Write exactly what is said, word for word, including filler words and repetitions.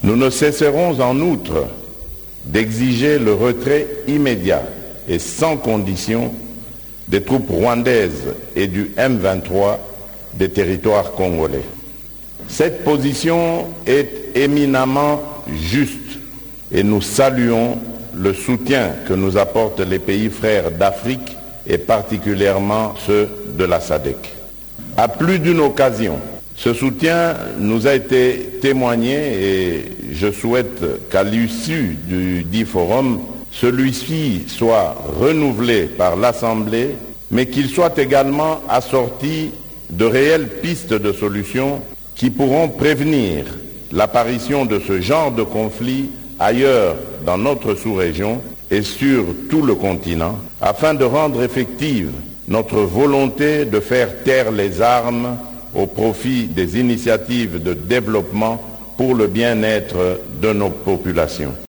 Nous ne cesserons en outre d'exiger le retrait immédiat et sans condition des troupes rwandaises et du M vingt-trois des territoires congolais. Cette position est éminemment juste et nous saluons le soutien que nous apportent les pays frères d'Afrique et particulièrement ceux de la S A D C. À plus d'une occasion, ce soutien nous a été témoigné et je souhaite qu'à l'issue du dit forum, celui-ci soit renouvelé par l'Assemblée, mais qu'il soit également assorti de réelles pistes de solutions qui pourront prévenir l'apparition de ce genre de conflit ailleurs dans notre sous-région et sur tout le continent, afin de rendre effective notre volonté de faire taire les armes au profit des initiatives de développement pour le bien-être de nos populations.